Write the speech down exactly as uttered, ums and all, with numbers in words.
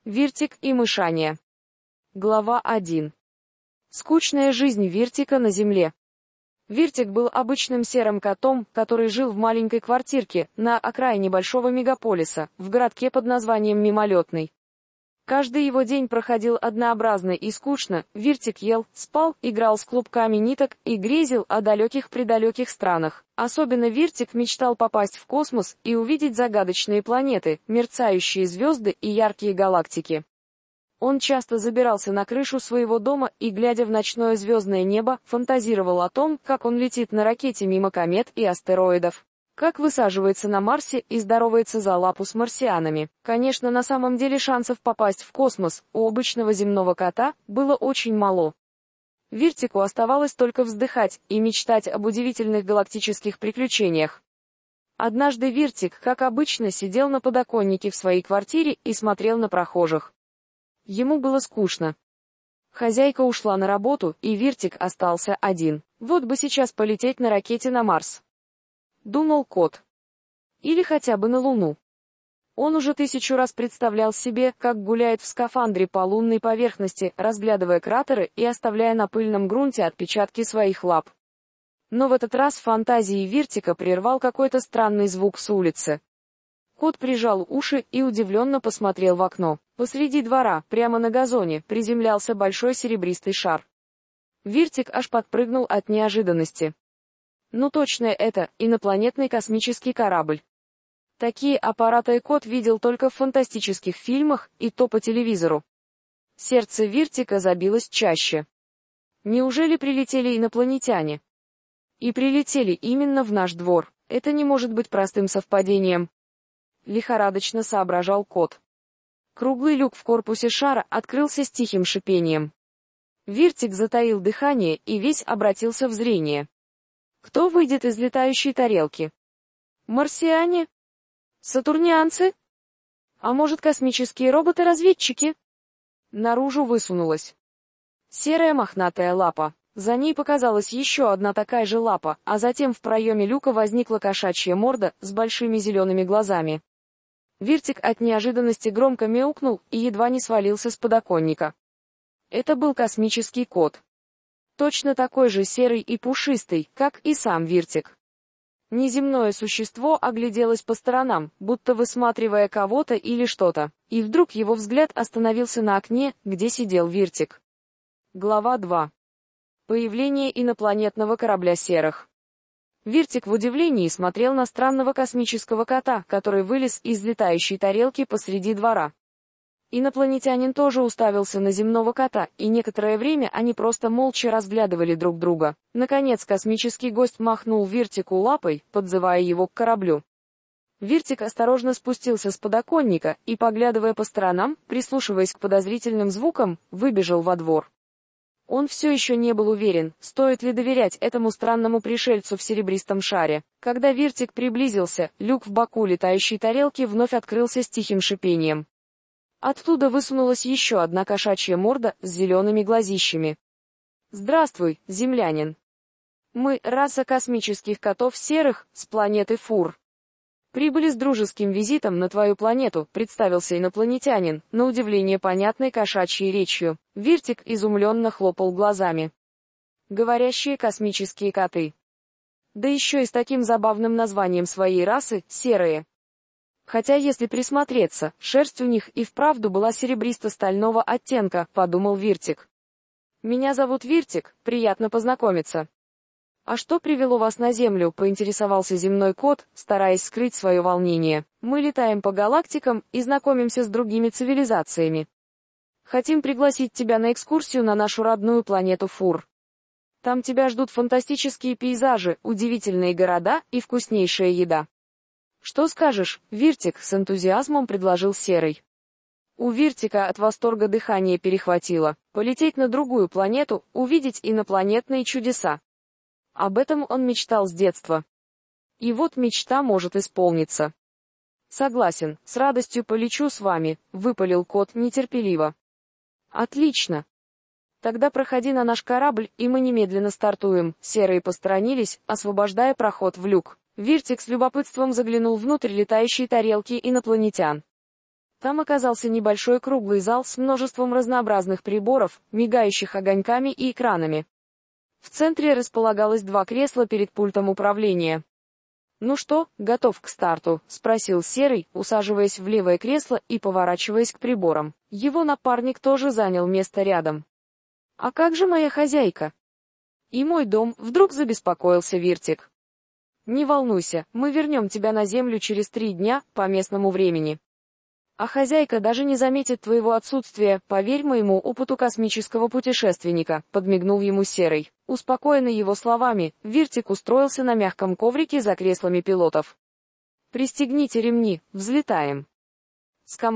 Виртик и мышания. Глава один. Скучная жизнь Виртика на Земле. Виртик был обычным серым котом, который жил в маленькой квартирке на окраине большого мегаполиса, в городке под названием Мимолетный. Каждый его день проходил однообразно и скучно. Виртик ел, спал, играл с клубками ниток и грезил о далеких-предалеких странах. Особенно Виртик мечтал попасть в космос и увидеть загадочные планеты, мерцающие звезды и яркие галактики. Он часто забирался на крышу своего дома и, глядя в ночное звездное небо, фантазировал о том, как он летит на ракете мимо комет и астероидов, как высаживается на Марсе и здоровается за лапу с марсианами. Конечно, на самом деле шансов попасть в космос у обычного земного кота было очень мало. Виртику оставалось только вздыхать и мечтать об удивительных галактических приключениях. Однажды Виртик, как обычно, сидел на подоконнике в своей квартире и смотрел на прохожих. Ему было скучно. Хозяйка ушла на работу, и Виртик остался один. Вот бы сейчас полететь на ракете на Марс, думал кот. Или хотя бы на Луну. Он уже тысячу раз представлял себе, как гуляет в скафандре по лунной поверхности, разглядывая кратеры и оставляя на пыльном грунте отпечатки своих лап. Но в этот раз фантазии Виртика прервал какой-то странный звук с улицы. Кот прижал уши и удивленно посмотрел в окно. Посреди двора, прямо на газоне, приземлялся большой серебристый шар. Виртик аж подпрыгнул от неожиданности. Ну точно это, инопланетный космический корабль. Такие аппараты кот видел только в фантастических фильмах, и то по телевизору. Сердце Виртика забилось чаще. Неужели прилетели инопланетяне? И прилетели именно в наш двор. Это не может быть простым совпадением. Лихорадочно соображал кот. Круглый люк в корпусе шара открылся с тихим шипением. Виртик затаил дыхание и весь обратился в зрение. Кто выйдет из летающей тарелки? Марсиане? Сатурнианцы? А может, космические роботы-разведчики? Наружу высунулась серая мохнатая лапа. За ней показалась еще одна такая же лапа, а затем в проеме люка возникла кошачья морда с большими зелеными глазами. Виртик от неожиданности громко мяукнул и едва не свалился с подоконника. Это был космический кот. Точно такой же серый и пушистый, как и сам Виртик. Неземное существо огляделось по сторонам, будто высматривая кого-то или что-то, и вдруг его взгляд остановился на окне, где сидел Виртик. Глава два. Появление инопланетного корабля серых. Виртик в удивлении смотрел на странного космического кота, который вылез из летающей тарелки посреди двора. Инопланетянин тоже уставился на земного кота, и некоторое время они просто молча разглядывали друг друга. Наконец космический гость махнул Виртику лапой, подзывая его к кораблю. Виртик осторожно спустился с подоконника и, поглядывая по сторонам, прислушиваясь к подозрительным звукам, выбежал во двор. Он все еще не был уверен, стоит ли доверять этому странному пришельцу в серебристом шаре. Когда Виртик приблизился, люк в боку летающей тарелки вновь открылся с тихим шипением. Оттуда высунулась еще одна кошачья морда с зелеными глазищами. «Здравствуй, землянин. Мы — раса космических котов серых, с планеты Фур. Прибыли с дружеским визитом на твою планету», — представился инопланетянин, на удивление понятной кошачьей речью. Виртик изумленно хлопал глазами. Говорящие космические коты. Да еще и с таким забавным названием своей расы — серые. Хотя если присмотреться, шерсть у них и вправду была серебристо-стального оттенка, подумал Виртик. «Меня зовут Виртик, приятно познакомиться». «А что привело вас на Землю?» — поинтересовался земной кот, стараясь скрыть свое волнение. «Мы летаем по галактикам и знакомимся с другими цивилизациями. Хотим пригласить тебя на экскурсию на нашу родную планету Фур. Там тебя ждут фантастические пейзажи, удивительные города и вкуснейшая еда». «Что скажешь, Виртик?» — с энтузиазмом предложил Серый. У Виртика от восторга дыхание перехватило. Полететь на другую планету, увидеть инопланетные чудеса. Об этом он мечтал с детства. И вот мечта может исполниться. «Согласен, с радостью полечу с вами», — выпалил кот нетерпеливо. «Отлично. Тогда проходи на наш корабль, и мы немедленно стартуем». Серые посторонились, освобождая проход в люк. Виртик с любопытством заглянул внутрь летающей тарелки инопланетян. Там оказался небольшой круглый зал с множеством разнообразных приборов, мигающих огоньками и экранами. В центре располагалось два кресла перед пультом управления. «Ну что, готов к старту?» — спросил Серый, усаживаясь в левое кресло и поворачиваясь к приборам. Его напарник тоже занял место рядом. «А как же моя хозяйка?» «И мой дом», — вдруг забеспокоился Виртик. «Не волнуйся, мы вернем тебя на Землю через три дня, по местному времени. А хозяйка даже не заметит твоего отсутствия, поверь моему опыту космического путешественника», — подмигнул ему Серый. Успокоенный его словами, Виртик устроился на мягком коврике за креслами пилотов. «Пристегните ремни, взлетаем».